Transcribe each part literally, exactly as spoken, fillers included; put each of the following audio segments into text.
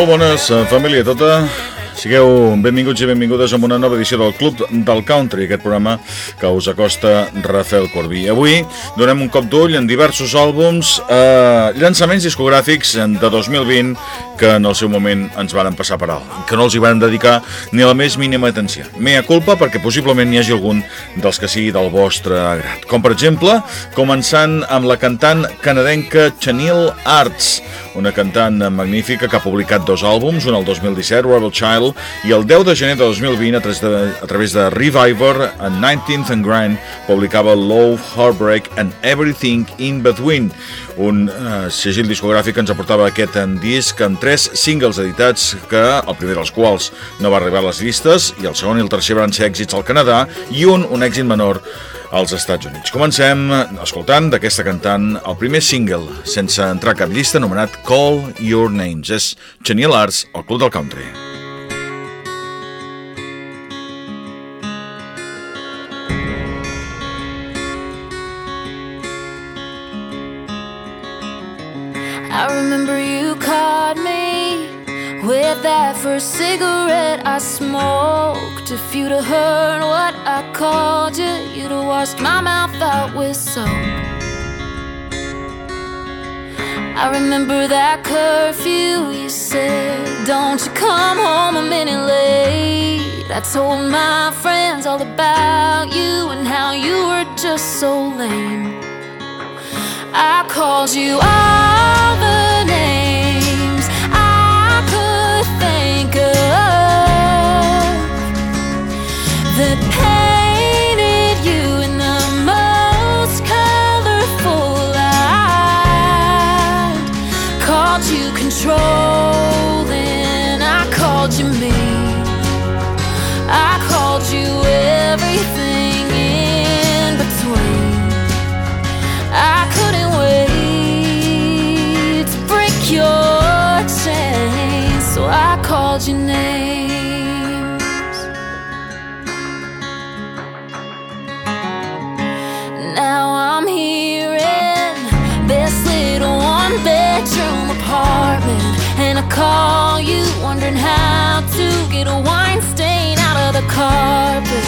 Molt bones, família tota. Sigueu benvinguts i benvingudes a una nova edició del Club del Country, aquest programa que us acosta Rafael Corbí. Avui donem un cop d'ull en diversos àlbums, eh, llançaments discogràfics de dos mil vint que en el seu moment ens varen passar per alt, que no els hi varen dedicar ni la més mínima atenció. Mea culpa, perquè possiblement n'hi hagi algun dels que sigui del vostre agrat. Com per exemple, començant amb la cantant canadenca Chanel Arts, una cantant magnífica que ha publicat dos àlbums, un el dos mil disset, Rebel Child, i el deu de gener de dos mil vint, a través de, a través de Reviver, en nineteenth and Grind, publicava Love, Heartbreak and Everything in Between, un eh, segell discogràfic que ens aportava aquest en disc amb tres singles editats, que el primer dels quals no va arribar a les llistes, i el segon i el tercer van ser èxits al Canadà, i un, un èxit menor als Estats Units. Comencem escoltant d'aquesta cantant el primer single, sense entrar a cap llista, anomenat Call Your Names. És Chanel Arts, al Club del Country. I remember you caught me with that first cigarette I smoked. If you'd have heard what I called you, you'd have washed my mouth out with soap. I remember that curfew, you said, don't you come home a minute late. I told my friends all about you and how you were just so lame. I called you all the names I could think of that painted you in the most colorful light. Called you controlling, I called you mean, I called you everything in between. I couldn't wait to break your chains, so I called your names. Now I'm here in this little one-bedroom apartment, and I call you wondering how to get a wine stain out of the carpet.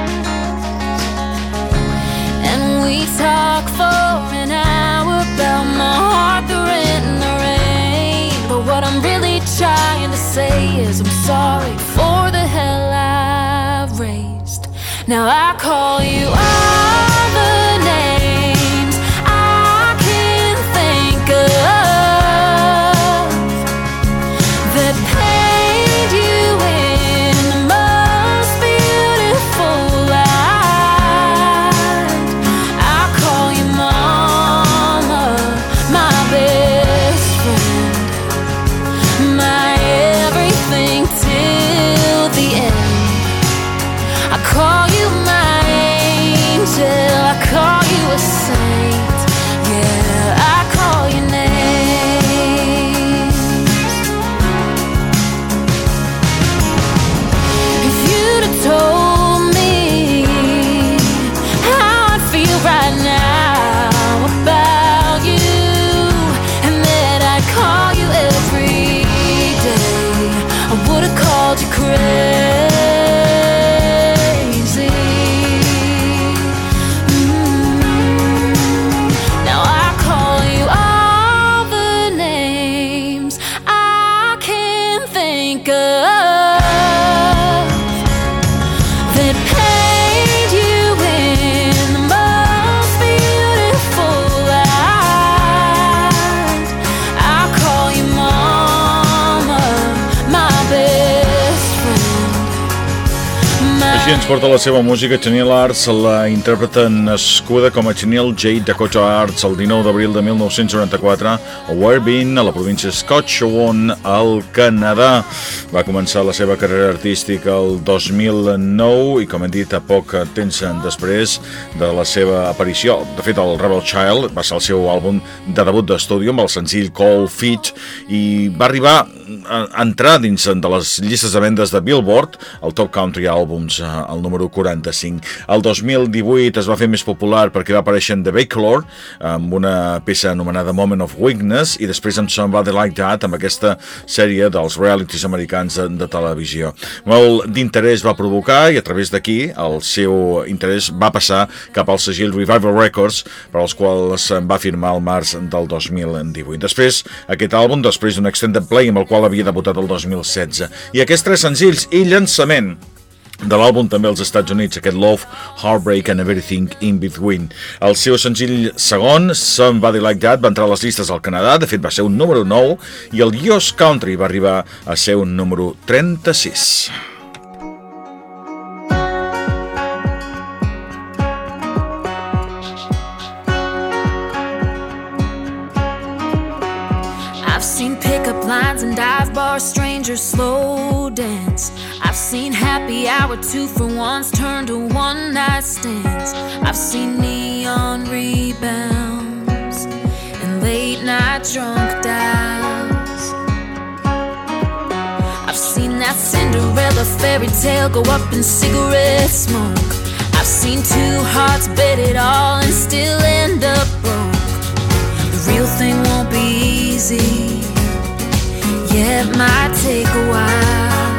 And we talk for an hour about my heart, the rent and the rain. But what I'm really trying to say is I'm sorry for the hell I've raised. Now I call you all the names I can think of that paint you in the most beautiful light. I call you mama, my best friend, my everything till the end. I call you my angel, I call you a saint. Yeah, I call your names. If you'd have told me how I'd feel right now about you, and that I'd call you every day, I would have called you crazy. Mm. Now I call you all the names I can think of that paint you in the most beautiful light. I call you mama, my best friend, my Així ens porta la seva música. Chanel Arts, la intèrpreta nascuda com a Chanel Jade Dakota Arts el dinou d'abril de mil nou-cents noranta-quatre a Werribee, a la província de Saskatchewan, al Canadà. Va començar la seva carrera artística el dos mil nou i, com hem dit, a poc temps després de la seva aparició. De fet, el Rebel Child va ser el seu àlbum de debut d'estudi amb el senzill Cold Feet, i va arribar a entrar dins de les llistes de vendes de Billboard, el Top Country Albums el número quaranta-cinc. El dos mil divuit es va fer més popular perquè va aparèixer en The Bakelor amb una peça anomenada Moment of Weakness i després amb Somebody Like That amb aquesta sèrie dels realities americans de, de televisió. Molt d'interès va provocar i a través d'aquí el seu interès va passar cap al segell Revival Records, per als quals va firmar el març del dos mil divuit. Després, aquest àlbum, després d'un extended play amb el qual havia debutat el dos mil setze. I aquests tres senzills i llançament de l'àlbum també als Estats Units, aquest Love, Heartbreak and Everything in Between. El seu senzill segon, Somebody Like That, va entrar a les llistes al Canadà, de fet va ser un número nou, i el U S Country va arribar a ser un número trenta-sis. I've seen pickup lines and dive bars, strangers slow dance. I've seen happy hour two for ones turn to one night stands. I've seen neon rebounds and late night drunk dials. I've seen that Cinderella fairy tale go up in cigarette smoke. I've seen two hearts bet it all and still end up broke. The real thing won't be easy, yeah, it might take a while,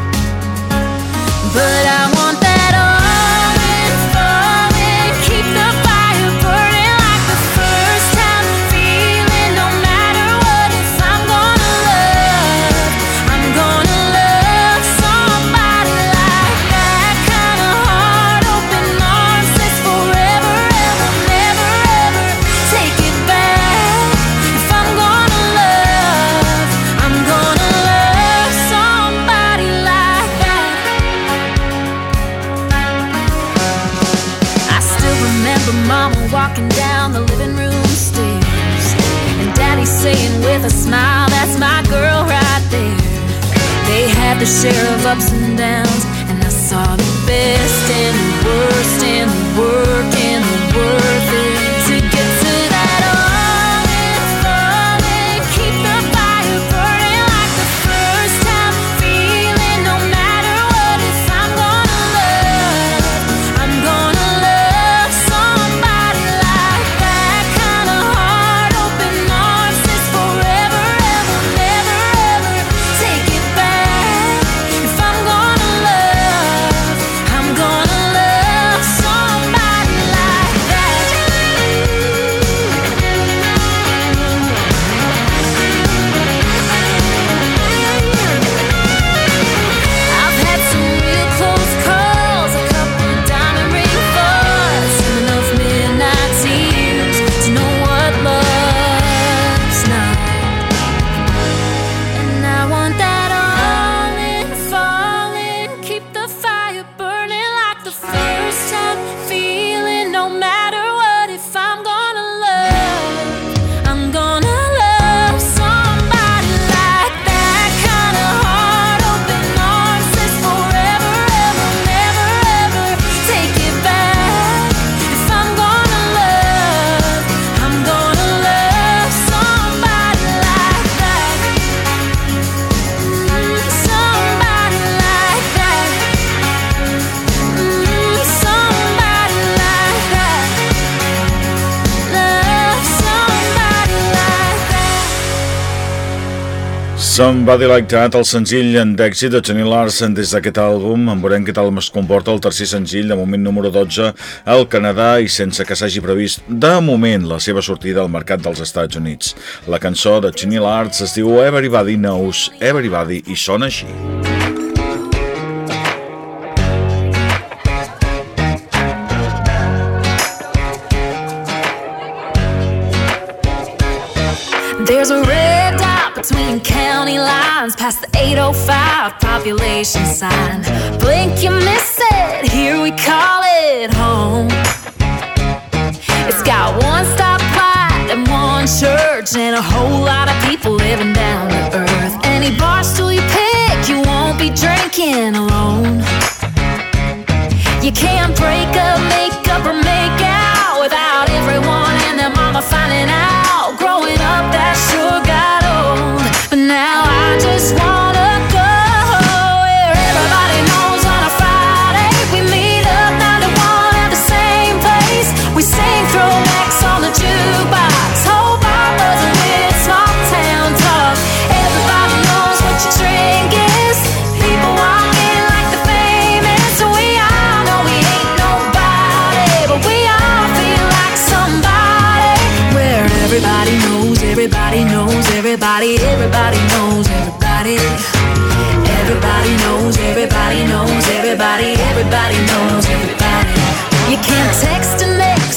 but I want that all in falling, keep the fire burning like the first time feeling, no matter what, if I'm gonna love, I'm gonna love somebody like that, kind of heart, open arms, says forever, ever, never, ever take it back. If I'm gonna love, I'm gonna love somebody like that. I still remember Mama walking down the living room stairs and Daddy saying with a smile, that's my girl right there. They had their share of ups and downs, and I saw the best and the worst and the work and the worth it to get to that all in falling, keep the fire burning like the first time feeling, no matter what, if I'm gonna love, I'm gonna love somebody like that, kind of heart, open arms, says forever, ever, never, ever take it back. If I'm gonna love, I'm gonna love somebody like that. I've had some real close calls, a couple of diamond ring falls, enough midnight tears to know what love's not. And I want that all in falling, keep the fire burning like the first time feeling, no matter what, if I'm gonna love, I'm gonna love somebody like that, kind of heart, open arms, says forever, ever, never, ever take it back. If I'm gonna love, I'm gonna love somebody like that. Mm, somebody like that. Mm, somebody like that. Love somebody like that. Somebody Like That, el senzill d'èxit de Jenny Larson des d'aquest àlbum. En veurem què tal es comporta el tercer senzill, de moment número dotze al Canadà i sense que s'hagi previst de moment la seva sortida al mercat dels Estats Units. La cançó de Jenny Larson es diu Everybody Knows Everybody i sona així. There's a red dot between county lines, past the eight oh five population sign. Blink, you miss it, here we call it home. It's got one stoplight and one church and a whole lot of people living down to earth. Any bar stool you pick, you won't be drinking alone. You can't break up, make up, or make out without everyone and their mama finding out. Growing up, that sure got old, but now I just wanna go where everybody knows on a Friday we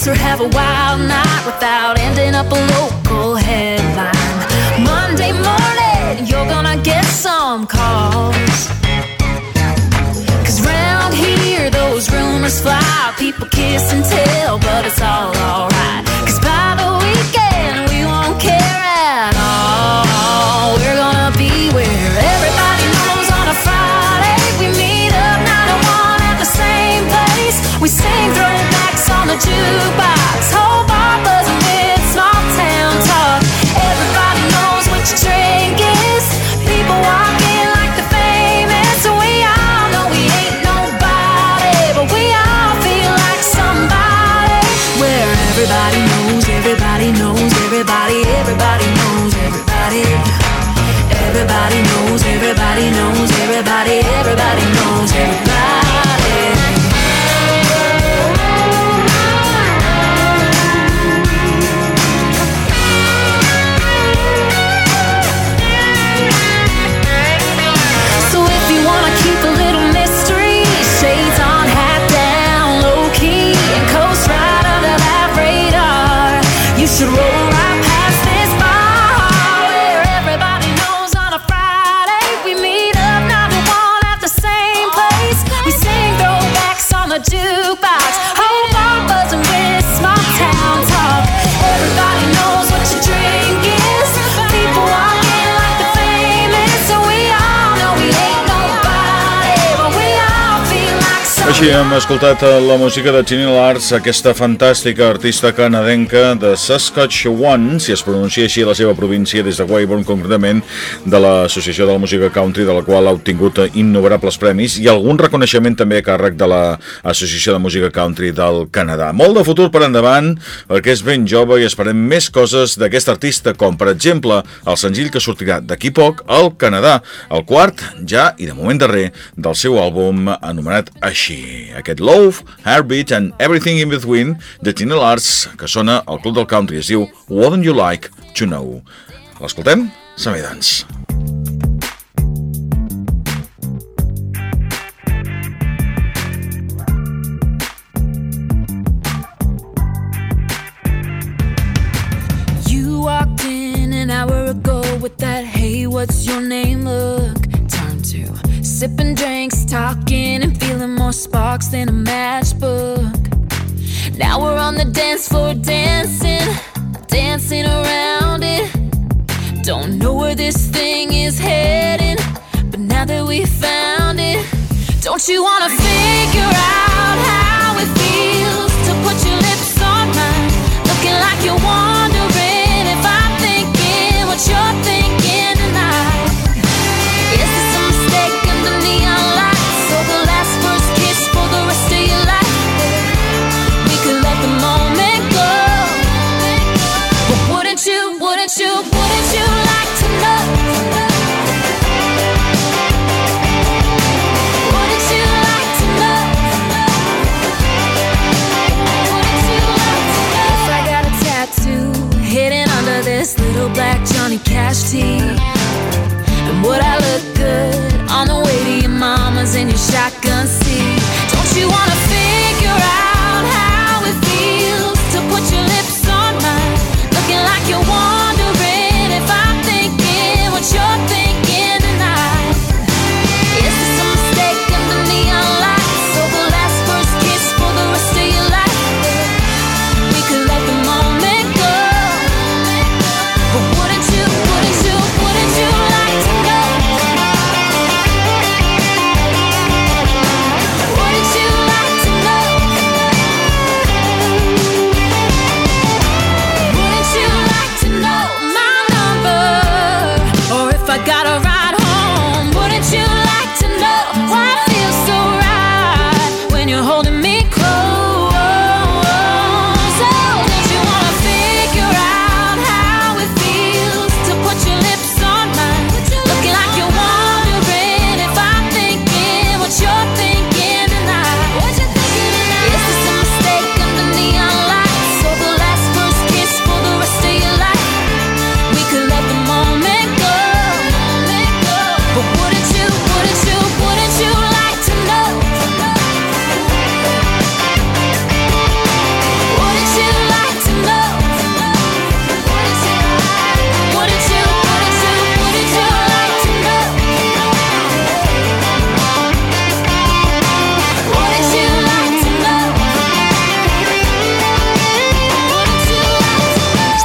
dance or have a wild night without ending up a local headline. Monday morning, you're gonna get some calls. Cause round here, those rumors fly. People kiss and tell, but it's all alright. Cause by the weekend, we won't care at all. We're gonna be where everybody knows on a Friday. We meet up nine to one at the same place. We sing throwbacks on the jukebox. Whole bar buzzing with small town talk. Everybody knows what your drink is. People walk in like the famous. So we all know we ain't nobody, but we all feel like somebody. Where everybody knows, everybody knows, everybody, everybody knows, everybody. Everybody knows, everybody knows, everybody, everybody knows, everybody. So if you wanna keep a little mystery, shades on, hat down, low key, and coast right under that radar, you should roll right past this bar where everybody knows on a Friday. We meet up nine to one at the same place. We sing throwbacks on the jukebox. Whole bar buzzing with small town talk. Everybody knows what your drink is. People walk in like the famous. So we all know we ain't nobody, but we all feel like Així hem escoltat la música de Jeannie Lars, aquesta fantàstica artista canadenca de Saskatchewan, si es pronuncia així la seva província, des de Weyburn, concretament, de l'Associació de la Música Country, de la qual ha obtingut innumerables premis i algun reconeixement també a càrrec de l'Associació de Música Country del Canadà. Molt de futur per endavant, perquè és ben jove i esperem més coses d'aquest artista, com per exemple el senzill que sortirà d'aquí poc al Canadà, el quart, ja i de moment darrer, del seu àlbum anomenat així. Aquest Love, Heartbeat and Everything in Between de Jeannie Lars, que sona al Club del Country, es diu Wouldn't You Like to Know. L'escoltem? Som-hi, doncs. You walked in an hour ago with that hey, what's your name look. Time to sipping drinks, talking and feeling more sparks than a matchbook. Now we're on the dance floor dancing, dancing around it. Don't know where this thing is heading, but now that we found it, don't you wanna figure out how it feels to put your lips on mine, looking like you're wondering if I'm thinking what you're thinking tonight. Is this a mistake in the neon lights, or the last first kiss for the rest of your life? We could let the moment go, but wouldn't you, wouldn't you, wouldn't you like to know? Wouldn't you like to know?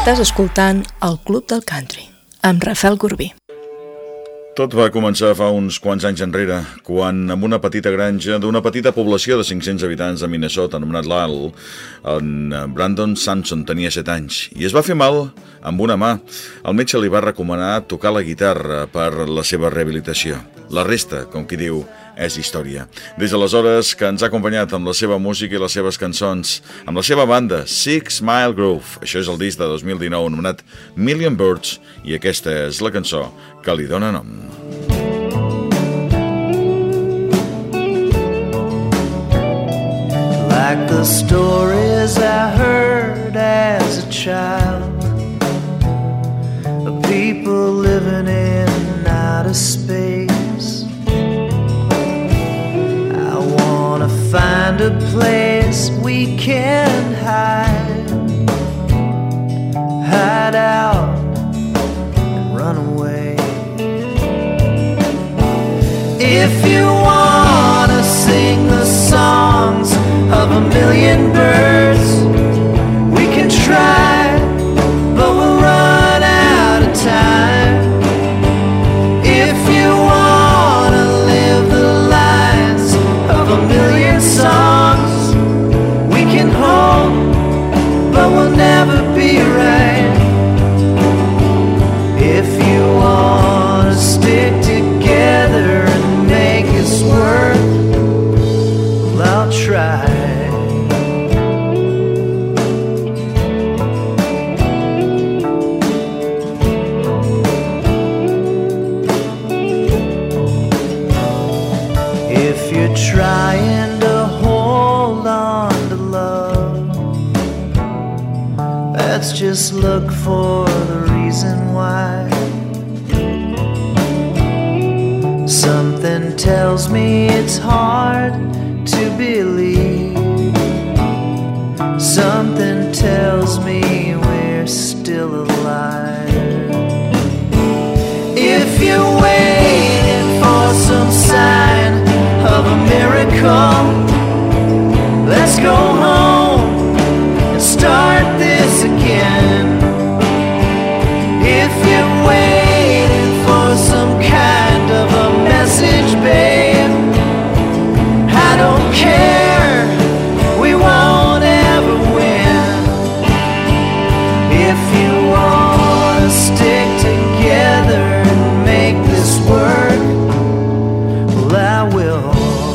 Estàs escoltant el Club del Country, amb Rafael Corbí. Tot va començar fa uns quants anys enrere, quan amb una petita granja d'una petita població de cinc-cents habitants de Minnesota, anomenat Lyle, en Brandon Sampson tenia set anys i es va fer mal amb una mà. El metge li va recomanar tocar la guitarra per la seva rehabilitació. La resta, com qui diu, és història. Des d'aleshores que ens ha acompanyat amb la seva música i les seves cançons, amb la seva banda, Six Mile Grove. Això és el disc de dos mil dinou anomenat Million Birds i aquesta és la cançó que li dóna nom. Like the stories I heard as a child of people living in outer space, I wanna find a place we can hide, hide out and run away. If you wanna sing the songs of a million birds, we can try, but we'll run out of time. If you wanna live the lives of a million songs, we can hope, but we'll never be right. If you wanna stick together and make us work, well, I'll try. If you're trying to hold on to love, let's just look for the reason why. Something tells me it's hard to believe. Something tells me we're still alive. If you're waiting for some sign of a miracle, let's go home and start this again. If you're waiting for some kind of a message, babe, I don't care, we won't ever win. If you wanna stick together and make this work, well, I will.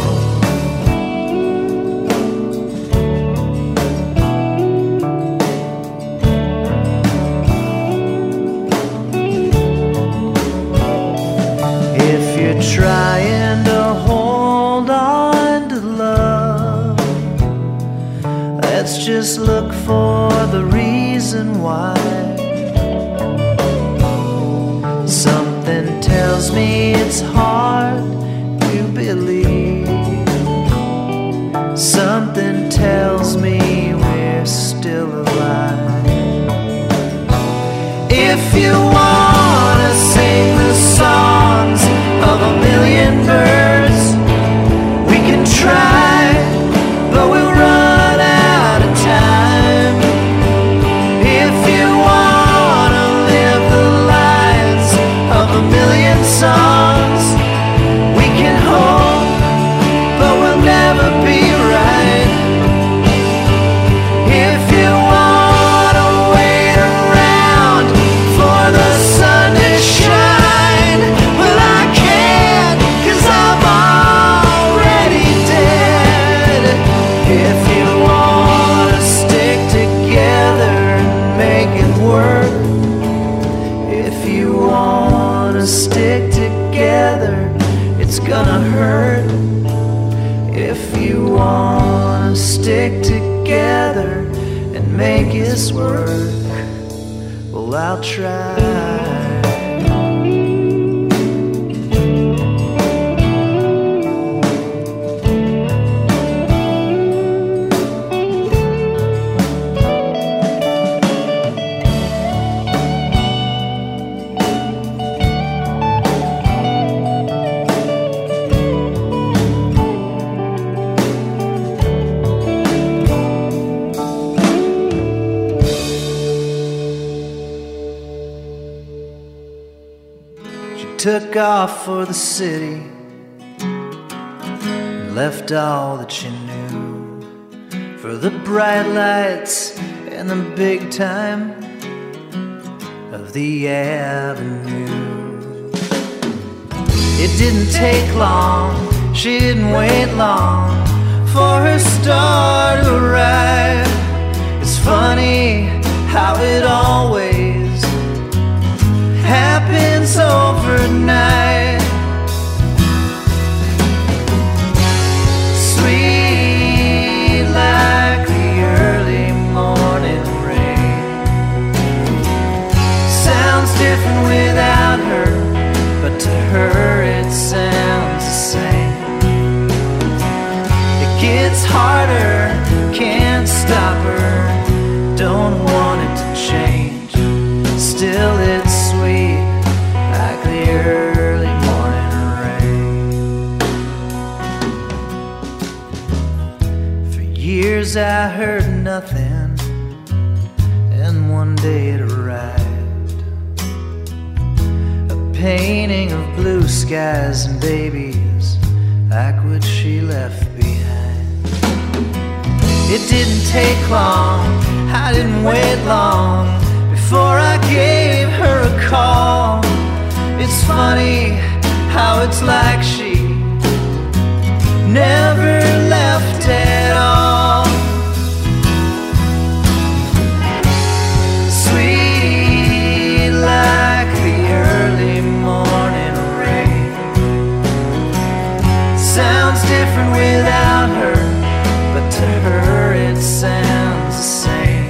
If you're trying to hold on to love, let's just look for the reason why. Something tells me it's hard to believe. Something tells me we're still alive. If you wanna sing the songs of a million birds, we can try, but we'll run out of time. If you wanna live the lives of a million songs, we can hope, but we'll never be right. If you wanna wait around for the sun to shine, well, I can't, 'cause I'm already dead. If you wanna stick together and make it work, if you wanna stick together, it's gonna hurt. If you wanna stick together and make us work, well, I'll try. took off for the city, left all that she knew for the bright lights and the big time of the avenue. It didn't take long, she didn't wait long for her star to arrive. It's funny how it always happens overnight. Sweet like the early morning rain. Sounds different without her, but to her it sounds the same. It gets harder, can't stop her, don't want it to change. Still it's sweet like the early morning rain. For years I heard nothing, and one day it arrived. A painting of blue skies and babies like what she left behind. It didn't take long, I didn't wait long before I gave her a call. It's funny how it's like she never left at all. Sweet like the early morning rain. Sounds different without her, but to her it sounds the same.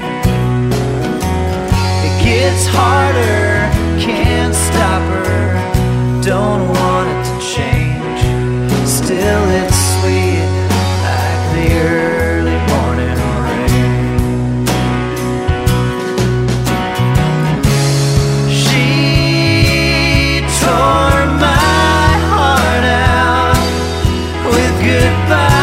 It's harder, can't stop her, don't want it to change. Still it's sweet like the early morning rain. She tore my heart out with goodbye.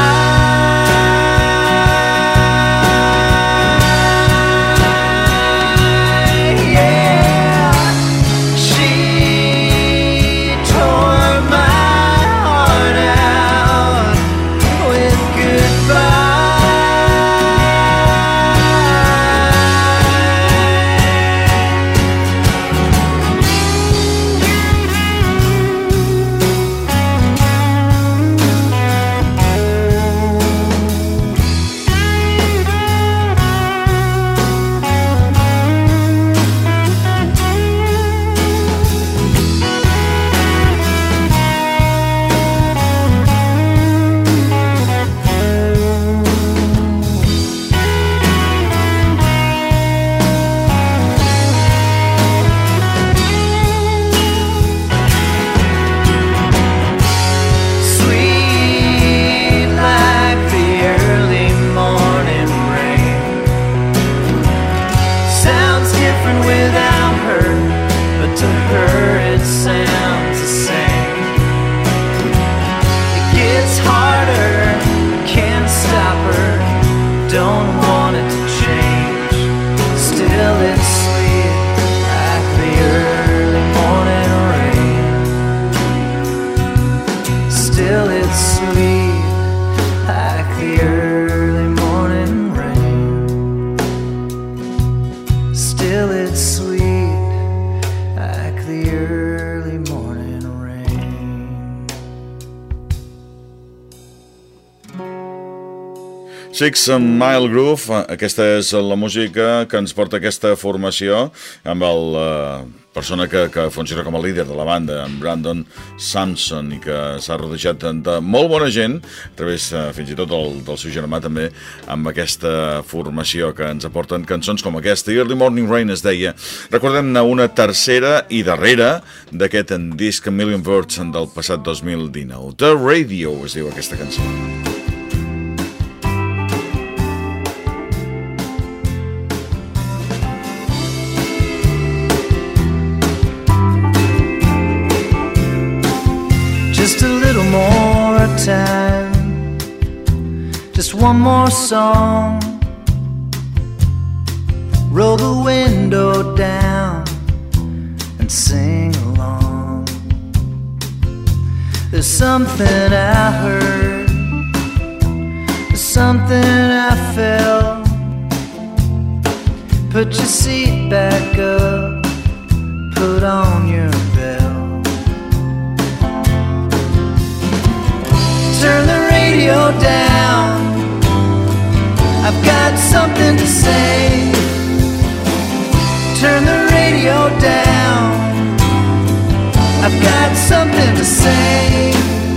Six Mile Groove, aquesta és la música que ens porta aquesta formació amb el uh, persona que, que funciona com a líder de la banda, en Brandon Sampson, i que s'ha rodejat de molt bona gent, a través uh, fins i tot del, del seu germà també, amb aquesta formació que ens aporten cançons com aquesta. Early Morning Rain es deia. Recordem-ne una tercera i darrera d'aquest disc Million Birds del passat dos mil dinou. The Radio es diu aquesta cançó. Just a little more time, just one more song. Roll the window down and sing along. There's something I heard, there's something I felt. Put your seat back up, put on your belt. Turn the radio down, I've got something to say. Turn the radio down, I've got something to say.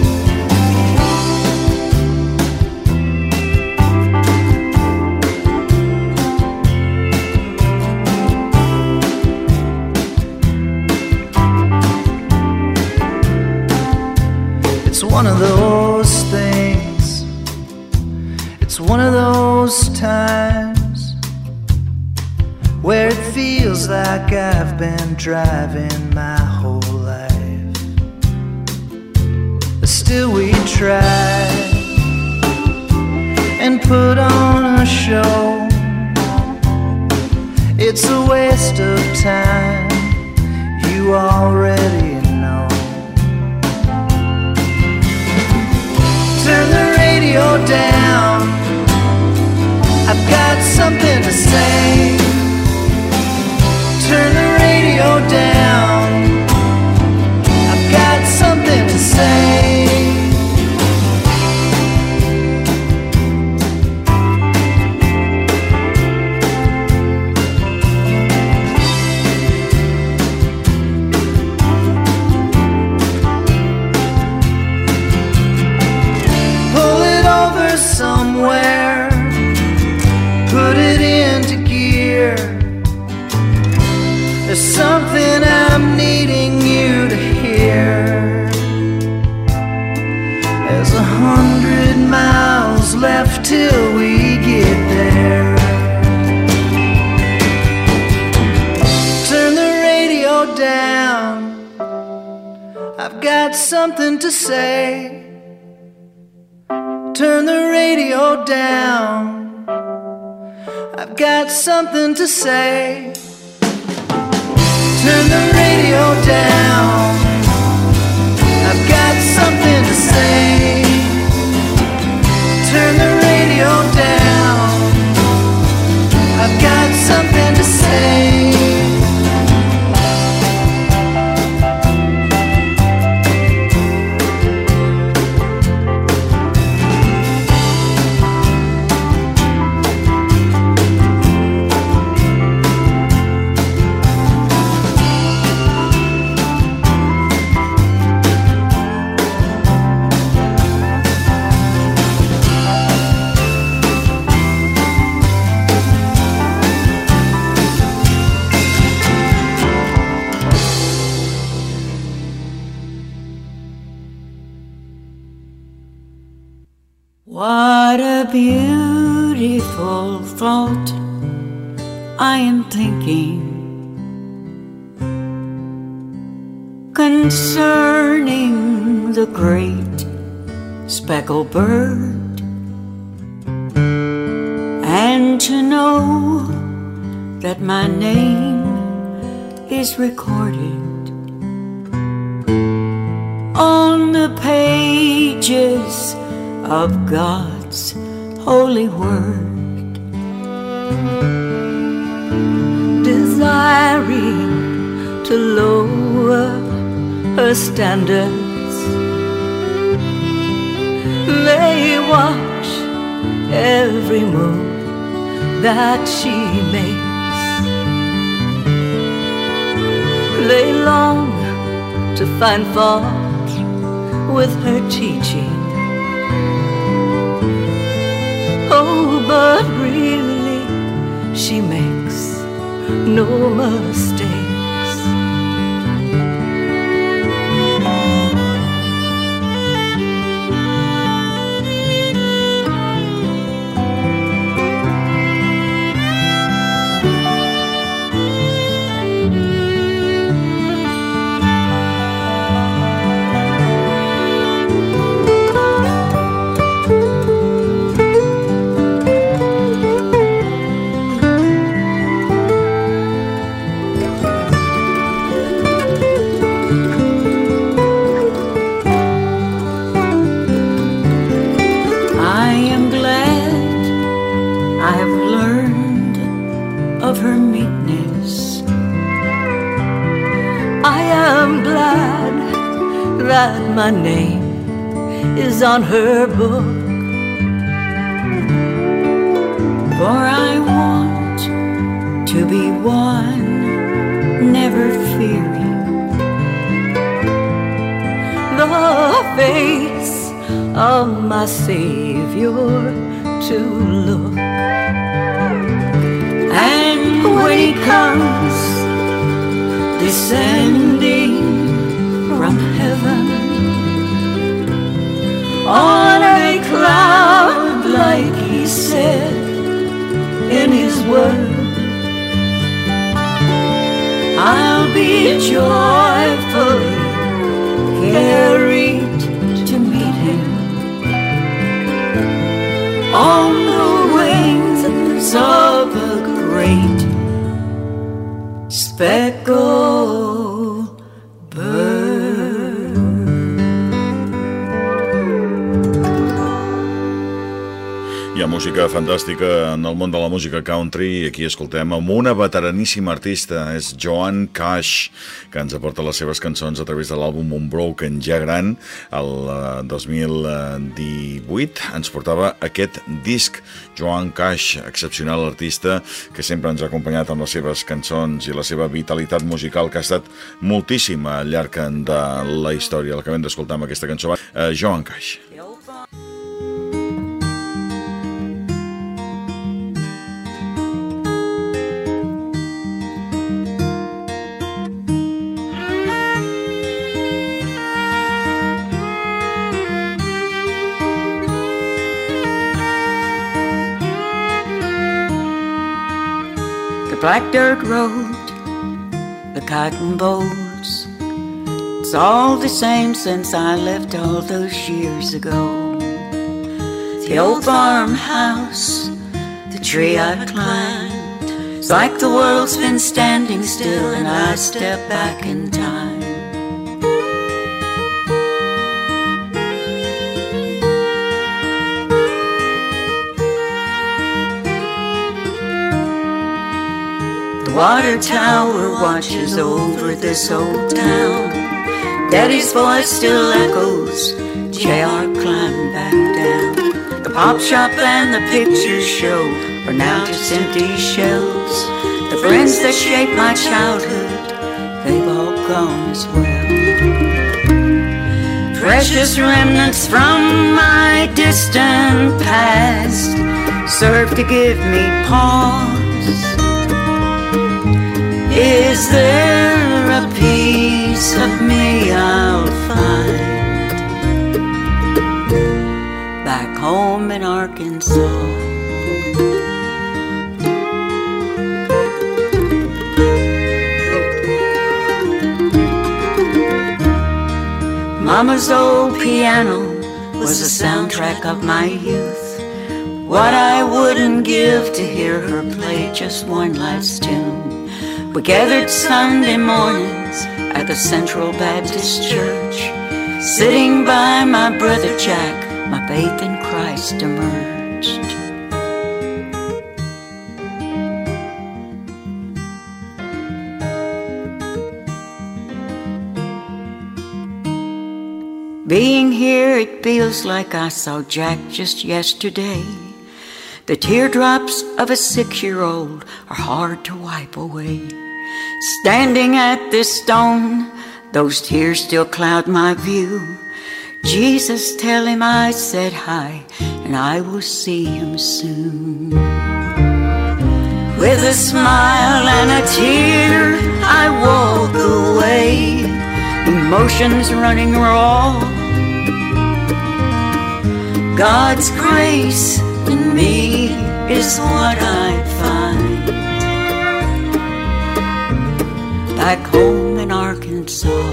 It's one of those things, it's one of those times where it feels like I've been driving my whole life. But still we try and put on a show. It's a waste of time, you already know. Turn the radio down, I've got something to say. Turn the radio down, I've got something to say. Pull it over somewhere, put it into gear. There's something I'm needing you to hear. There's a hundred miles left till we get there. Turn the radio down, I've got something to say. Turn the radio down, I've got something to say. Turn the radio down, I've got something to say. Turn the radio down, I've got something to say. What a beautiful thought I am thinking concerning the great speckled bird, and to know that my name is recorded on the pages of God's holy word. Desiring to lower her standards, they watch every move that she makes. They long to find fault with her teaching. Oh, but really, she makes no mistakes. of her meekness. I am glad that my name is on her book, for I want to be one, never fearing the face of my Savior to look. And when he comes descending from heaven on a cloud, like he said in his word, I'll be joyfully carried to meet him on the wings of a great speckled bird. Hi ha música fantàstica en el món de la música country i aquí escoltem amb una veteraníssima artista, és Joan Cash, que ens aporta les seves cançons a través de l'àlbum Unbroken, ja gran. El dos mil divuit ens portava aquest disc. Joan Cash, excepcional artista que sempre ens ha acompanyat amb les seves cançons i la seva vitalitat musical, que ha estat moltíssima al llarg de la història. L'acabem d'escoltar amb aquesta cançó. Uh, Joan Cash. Black dirt road, the cotton bolts, it's all the same since I left all those years ago. The old farmhouse, the tree I climbed, it's like the world's been standing still and I step back in time. The water tower watches over this old town. Daddy's voice still echoes, J R climbing back down. The pop shop and the picture show are now just empty shells. The friends that shaped my childhood, they've all gone as well. Precious remnants from my distant past serve to give me pause. Is there a piece of me I'll find back home in Arkansas? Mama's old piano was the soundtrack of my youth. What I wouldn't give to hear her play just one last tune. We gathered Sunday mornings at the Central Baptist Church. Sitting by my brother Jack, my faith in Christ emerged. Being here, it feels like I saw Jack just yesterday. The teardrops of a six-year-old are hard to wipe away. Standing at this stone, those tears still cloud my view. Jesus, tell him I said hi, and I will see him soon. With a smile and a tear, I walk away, emotions running raw. God's grace in me is what I find back home in Arkansas.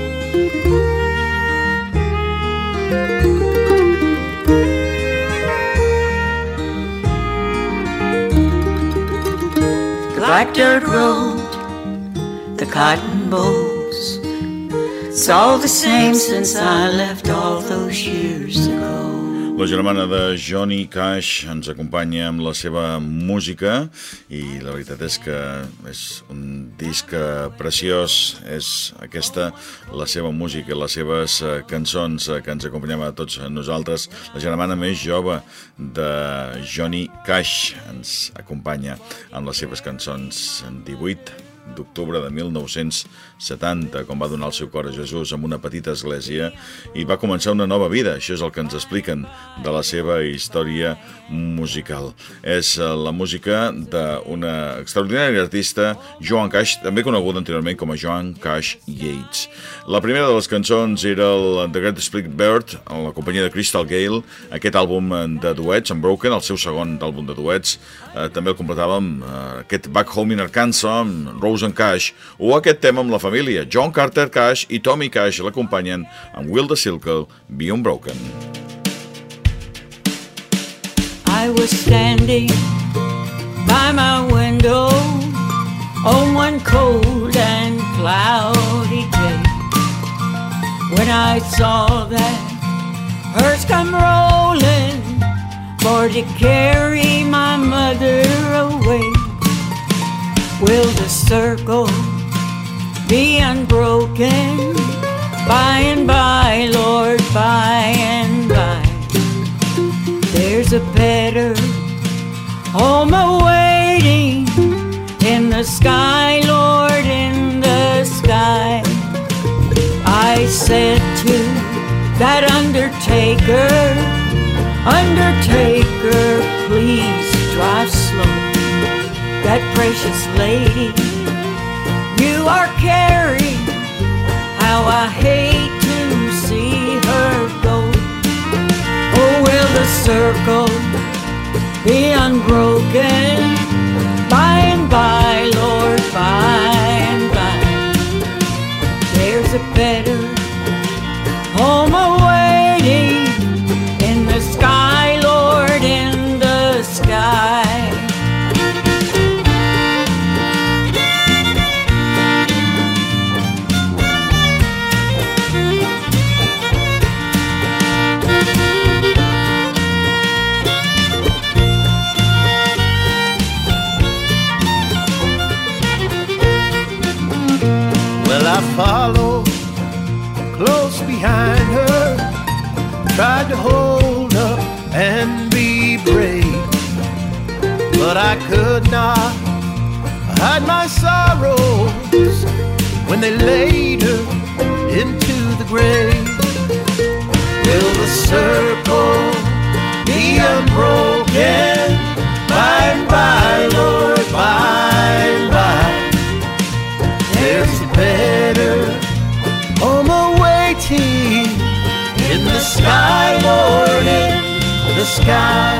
The black dirt road, the cotton bolts, it's all the same since I left all those years ago. La germana de Johnny Cash ens acompanya amb la seva música i la veritat és que és un disc preciós, és aquesta la seva música, les seves cançons que ens acompanyem a tots nosaltres. La germana més jove de Johnny Cash ens acompanya amb les seves cançons. divuit d'octubre de mil nou-cents setanta, quan va donar el seu cor a Jesús en una petita església i va començar una nova vida. Això és el que ens expliquen de la seva història musical. És la música d'una extraordinària artista, Joan Cash, també coneguda anteriorment com a Joan Cash Yates. La primera de les cançons era el The Great Split Bird, en la companyia de Crystal Gale, aquest àlbum de duets, Unbroken, el seu segon àlbum de duets. Eh, també el completàvem eh, aquest Back Home in Arkansas, amb Rose and Cash, o aquest tema amb la família, John Carter Cash i Tommy Cash l'acompanyen amb Will the Circle, Be Unbroken. I was standing by my window on one cold and cloudy day when I saw that hearse come rolling for to carry my mother away. Will the circle be unbroken by and by, Lord, by and by? There's a better home awaiting in the sky, Lord, in the sky. I said to that undertaker, Undertaker, please drive slow. That precious lady you are carrying, how I hate to see her go. Oh, will the circle be unbroken by and by, Lord, by and by? There's a better home awaiting in the sky, Lord, in the sky. I followed close behind her, tried to hold up and be brave, but I could not hide my sorrows when they laid her into the grave. Will the circle be unbroken by and by, Lord, by and by? There's a better home awaiting in the sky, Lord, in the sky.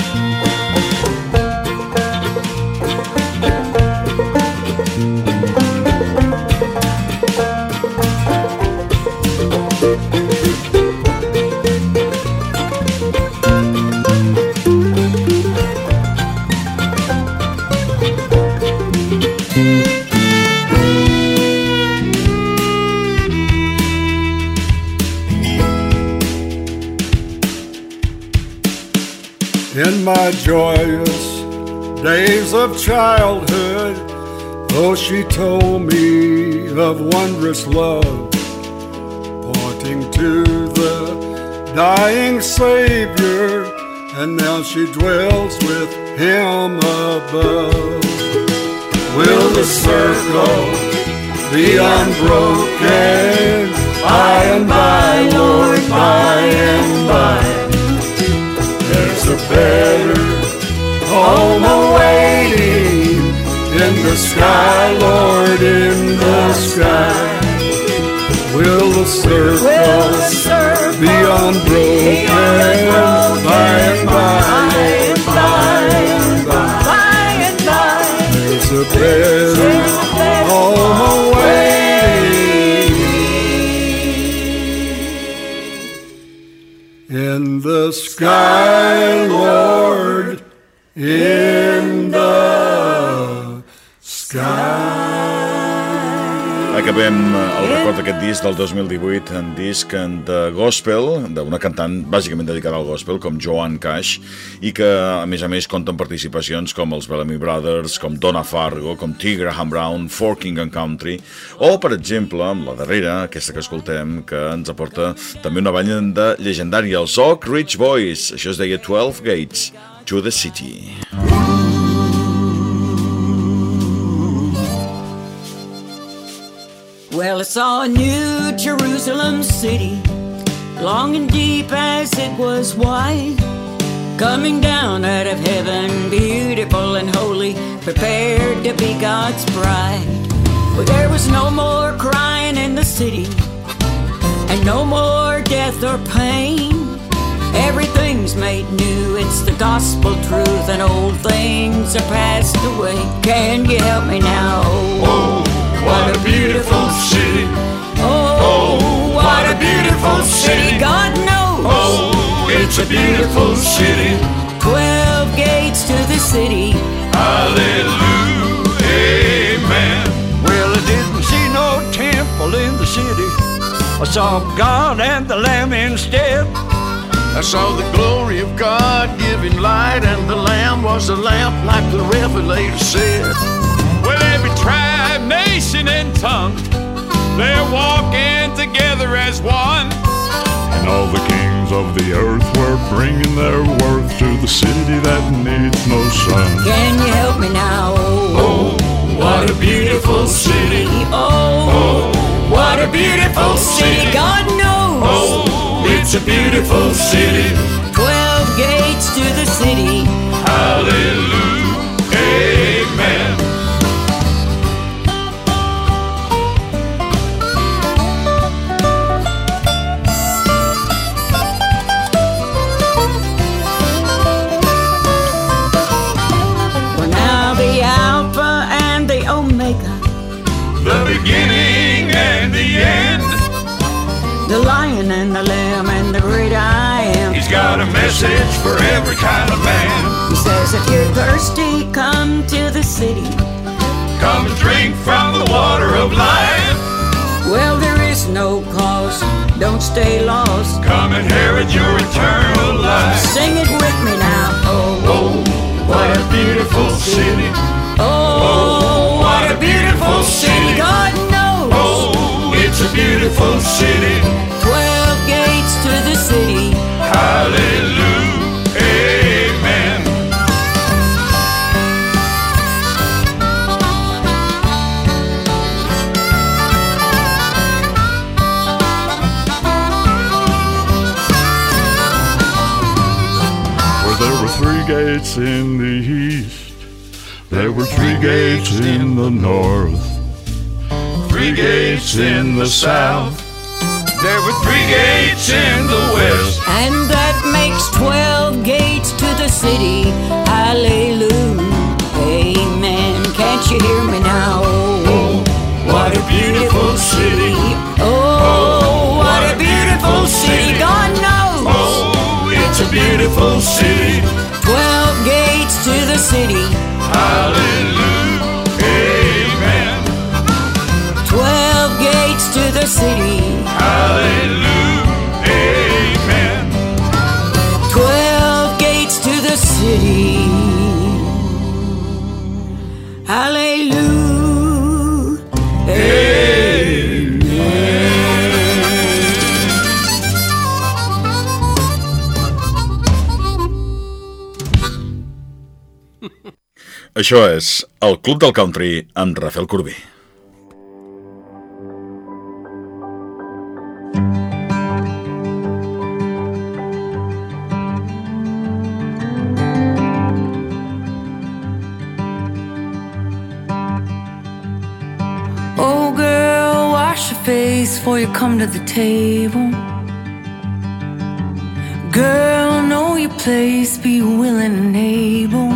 In my joyous days of childhood, oh, she told me of wondrous love, pointing to the dying Savior, and now she dwells with Him above. Will the circle be unbroken by and by, Lord, by and by? There's a better home awaiting in the sky, Lord, in the sky. Will the circle, Will the circle be unbroken by and by, Lord, by and by, by and by? There's a better home awaiting in the sky, Lord, in the sky. Acabem el record d'aquest disc del dos mil divuit, en disc de gospel, d'una cantant bàsicament dedicada al gospel, com Joan Cash, i que a més a més compta amb participacions com els Bellamy Brothers, com Donna Fargo, com T. Graham Brown, For King and Country, o per exemple, amb la darrera, aquesta que escoltem, que ens aporta també una banda llegendària, els Oak Ridge Boys. Això es deia twelve Gates to the City. Well, I saw a new Jerusalem city, long and deep as it was wide, coming down out of heaven, beautiful and holy, prepared to be God's bride. Well, there was no more crying in the city, and no more death or pain. Everything's made new, it's the gospel truth, and old things are passed away. Can you help me now? Oh, what a beautiful city. Oh, what a beautiful city. God knows. Oh, it's a beautiful city. Twelve gates to the city. Hallelujah, amen. Well, I didn't see no temple in the city. I saw God and the Lamb instead. I saw the glory of God giving light, and the Lamb was a lamp like the Revelator said. Well, every tribe, nation, and tongue, they're walking together as one. And all the kings of the earth were bringing their worth to the city that needs no sun. Can you help me now? Oh, what a beautiful city. Oh, Oh, what a beautiful city. God knows. Oh, it's a beautiful city. Twelve gates to the city. Hallelujah, amen. Well, now the Alpha and the Omega, The beginning and the end. the Lion and the Lamb and the great I am. He's got a message for every kind of man. He says if you're thirsty, come to the city. Come and drink from the water of life. Well, there is no cost, don't stay lost. Come inherit your eternal life. Sing it with me now. Oh, Oh, what a beautiful city. oh, what a beautiful city. God knows. Oh, it's a beautiful city. Twelve gates to the city. Hallelujah, amen. Where there were three gates in the east, there were three gates in the north, Three gates in the south. There were three gates in the west. And that makes twelve gates to the city. Hallelujah, amen. Can't you hear me now? Oh, what a beautiful city. Oh, what a beautiful city. God knows. Oh, it's a beautiful city. Twelve gates to the city. Hallelujah, amen. Twelve gates to the city. Hallelujah, amen. Twelve gates to the city. Hallelujah, amen. Això és el Club del Country amb Rafael Corbí. Oh girl, wash your face before you come to the table. Girl, know your place, be willing and able.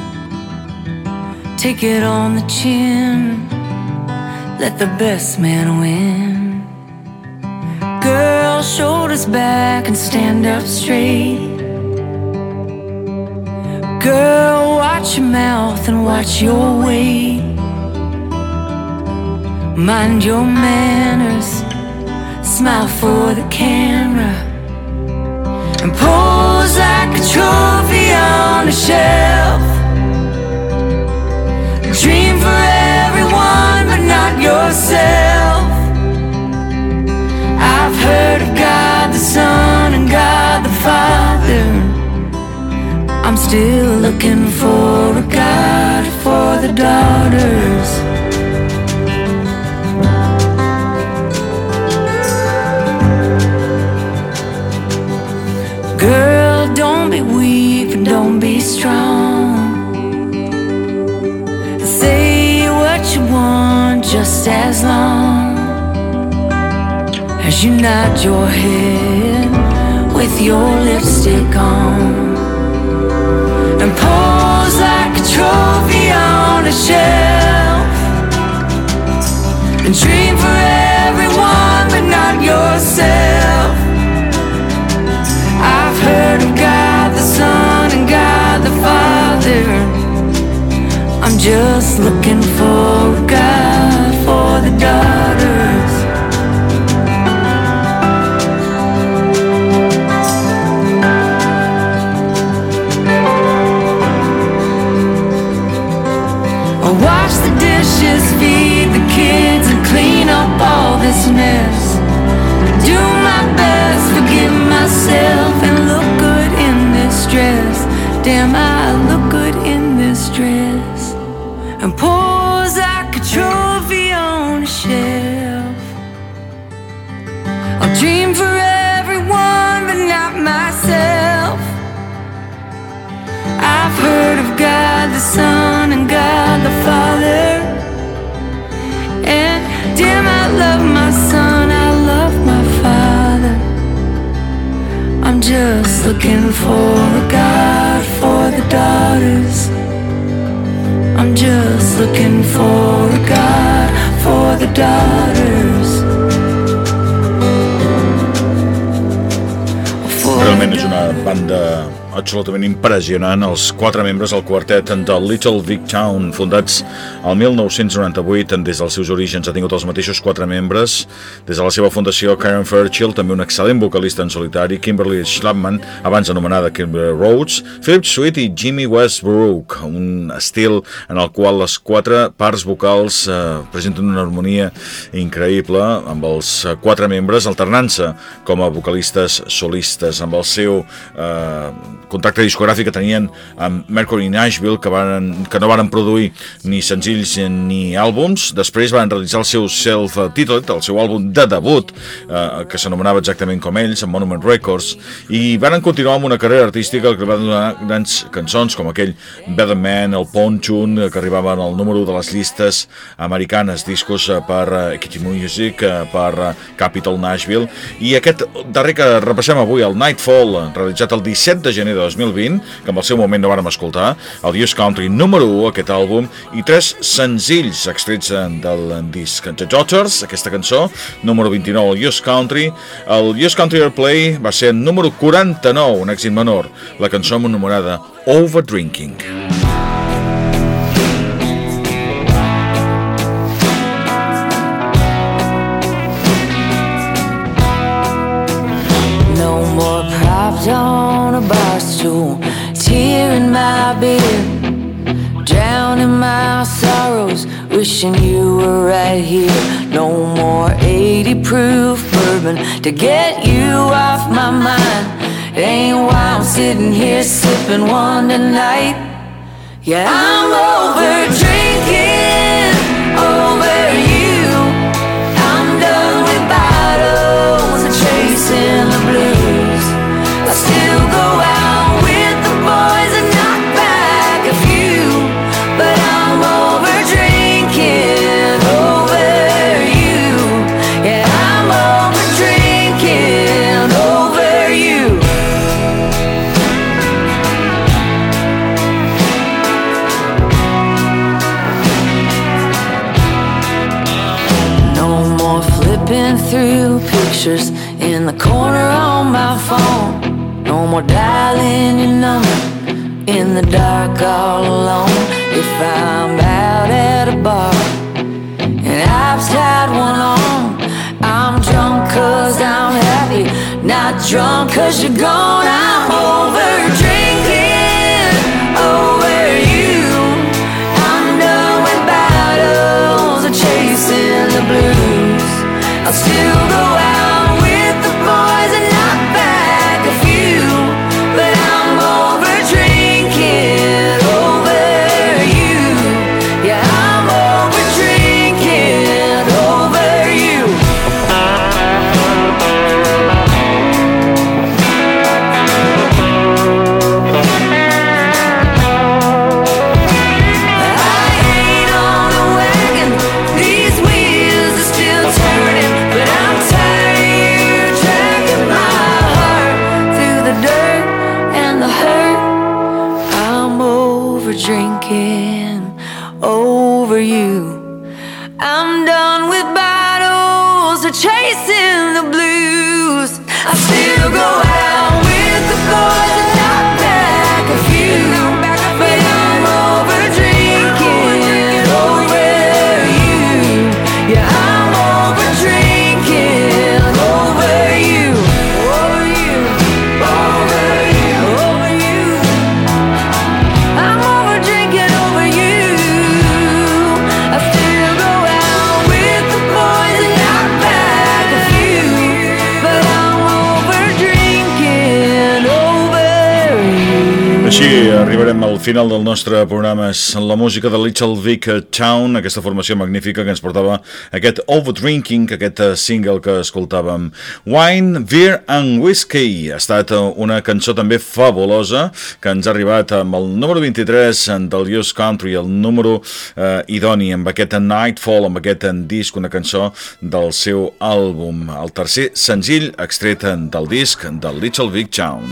Take it on the chin, let the best man win. Girl, shoulders back and stand up straight. Girl, watch your mouth and watch your weight. Mind your manners, smile for the camera, and pose like a trophy on a shelf. Dream for everyone but not yourself. I've heard of God the Son and God the Father. I'm still looking for a God for the daughters. Girl, don't be weak and don't be strong. Say what you want just as long as you nod your head with your lipstick on, and pose like a trophy on a shelf, and dream for everyone but not yourself. I've heard of God the Son and God the Father. I'm just looking for a God for the daughters. Wash the dishes, feed the kids, and clean up all this mess. Do my best, forgive myself, and look good in this dress. Damn, I look good in this dress. And pose like a trophy on a shelf. I'll dream for everyone but not myself. I've heard of God the Son and God the Father, and damn, I love my son, I love my father. I'm just looking for a God for the daughters. I'm just looking for a God for the daughters. Realment és una banda absolutament impressionant. Els quatre membres del quartet de Little Big Town, fundats el mil nou-cents noranta-vuit, des dels seus orígens ha tingut els mateixos quatre membres. Des de la seva fundació, Karen Fairchild, també un excel·lent vocalista en solitari, Kimberly Schlapman, abans anomenada Kimberly Rhodes, Philip Sweet i Jimmy Westbrook, un estil en el qual les quatre parts vocals eh, presenten una harmonia increïble, amb els quatre membres alternant-se com a vocalistes solistes, amb el seu eh, contracte discogràfic que tenien amb Mercury Nashville, que, van, que no van produir ni senzills ni àlbums. Després van realitzar el seu self-titled, el seu àlbum de debut, eh, que s'anomenava exactament com ells, amb Monument Records, i van continuar amb una carrera artística que va donar grans cançons com aquell Better Man, el Ponchun, que arribaven al número u de les llistes americanes, discos per Equity Music, per Capitol Nashville, i aquest darrer que repassem avui, el Nightfall, realitzat el disset de gener de dos mil vint, que en el seu moment no vàrem escoltar, el Youth Country número u, aquest àlbum, i tres senzills extrets del disc The Daughters, aquesta cançó, número vint-i-nou, el Youth Country. El Youth Country Airplay va ser número quaranta-nou, un èxit menor, la cançó anomenada Overdrinking. No more propped on a bar stool, tear in my beer, drowning my sorrows, wishing you were right here. No more eighty proof bourbon to get you off my mind. It ain't why I'm sitting here sipping one tonight. Yeah, I'm over drinking, over you. I'm done with bottles and chasing the blues. I still go out with the boys and knock back a few, but I'm over drinking, over you. Yeah, I'm over drinking, over you. No more flipping through pictures in the corner on my phone. No more dialing your number in the dark all alone. If I'm out at a bar and I've tried drunk 'cause you're gone. I'm over drinking over you. I'm done with battles of chasing the blues. I'll still go out with the boys and knock back a few, but I'm over drinking over you. Yeah, I'm over drinking over you. I ain't on a wagon, these wheels are still turning, but I'm tired of you dragging my heart through the dirt and the hurt. I'm over drinking over you. I'm done with battles or chasing the blues. I still go out with the boys and knock back a few, but I'm over drinking over you. Yeah, I'm over drinking over you. Over you, over you, over you. I'm over drinking over you. I still go out with the boys and knock back a few, but I'm over drinking over you. Així arribarem al final del nostre programa. És la música de Little Big Town, aquesta formació magnífica que ens portava aquest Overdrinking, aquest single que escoltàvem. Wine, Beer and Whiskey ha estat una cançó també fabulosa que ens ha arribat amb el número vint-i-tres del Youth Country, el número eh, idoni, amb aquest Nightfall, amb aquest disc, una cançó del seu àlbum, el tercer senzill extret del disc del Little Big Town.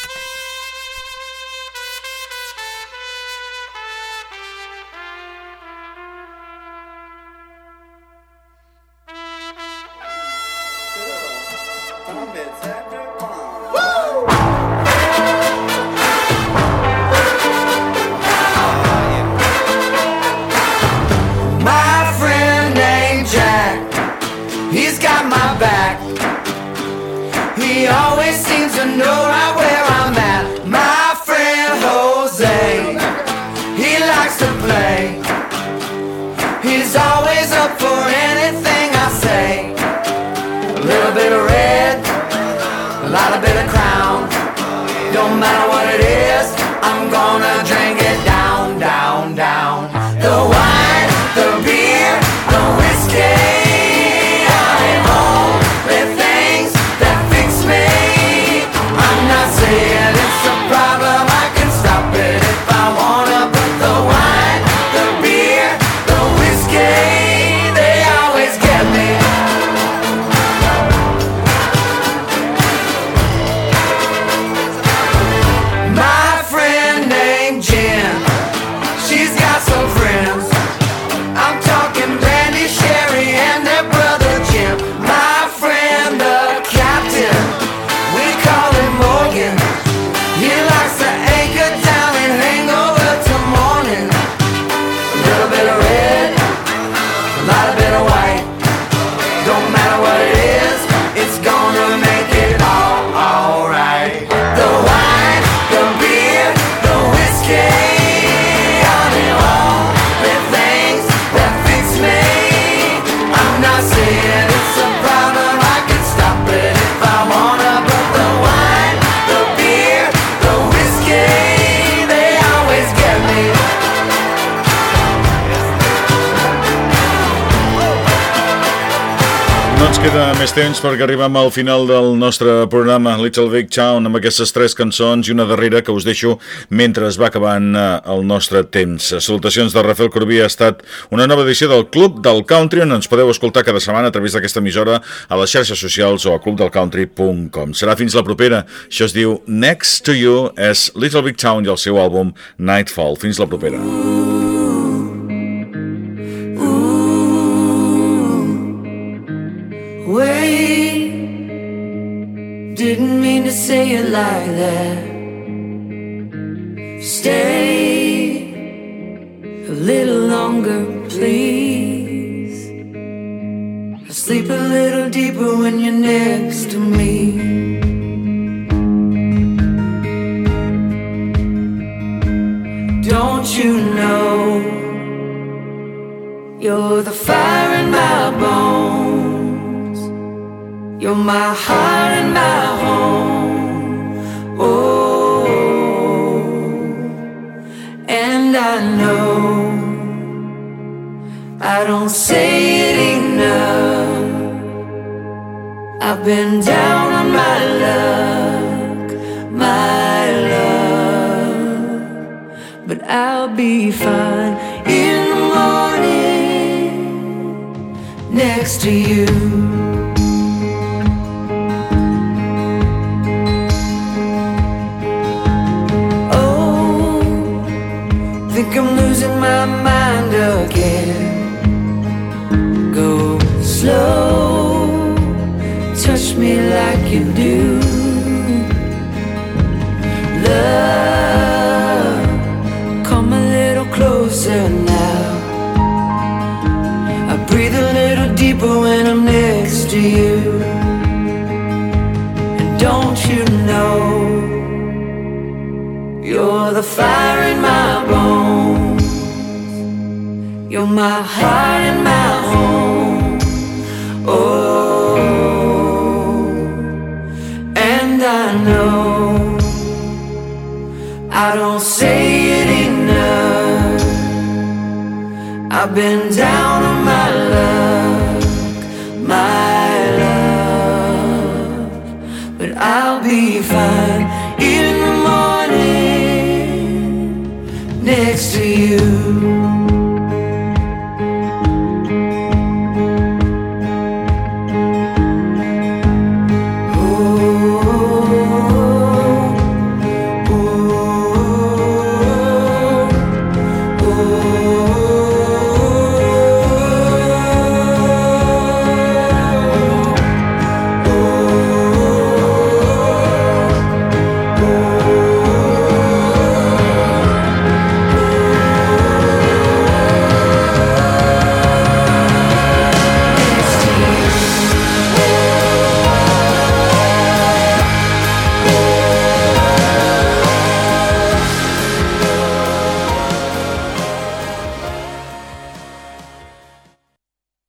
My friend named Jack, he's got my back. He always seems to know right where I'm at. My friend Jose, he likes to play. He's always up for anything I say. A little bit of red, a lot of bit of crown. Don't matter what it is, I'm gonna drink it down, down, down. The wine, the beer, the whiskey, I ain't home with things that fix me. I'm not saying it's a problem, I can stop it if I wanna. But the wine, the beer, the whiskey, they always get me. My friend named Jen, she's got some friends. I'm talking Brandy, Sherry, and their brother Jim. My friend the captain, we call him Morgan. He likes to anchor down and hang over till morning. A little bit of red, a lot of bit of white. Don't matter what it is, it's gonna make it all alright. The wine, the beer, the whiskey, on and on with things that fix me. I'm not saying it's a problem, I can stop it if I wanna. But the wine, the beer, the whiskey, they always get me. No ens queda més temps perquè arribem al final del nostre programa Little Big Town amb aquestes tres cançons i una darrera que us deixo mentre es va acabant eh, el nostre temps. Salutacions de Rafael Corbí. Ha estat una nova edició del Club del Country, on ens podeu escoltar cada setmana a través d'aquesta emissora, a les xarxes socials o a club del country punt com. Serà fins la propera. Això es diu Next to You, és Little Big Town i el seu àlbum Nightfall. Fins la propera. Wait, didn't mean to say it like that. Stay a little longer, please. I sleep a little deeper when you're next to me. you know you're the fire in my bones, you're my heart and my home. Oh, and I know I don't say it enough, I've been down on my luck, my love, but I'll be fine in the morning next to you. Oh, think I'm losing my mind again. Go slow, touch me like you do. Love, come a little closer now. I breathe a little deeper when I'm next to you. And don't you know you're the fire in my bones, you're my heart and my home. Oh, and I know I don't say it enough, I've been down on my luck, my love, but I'll be fine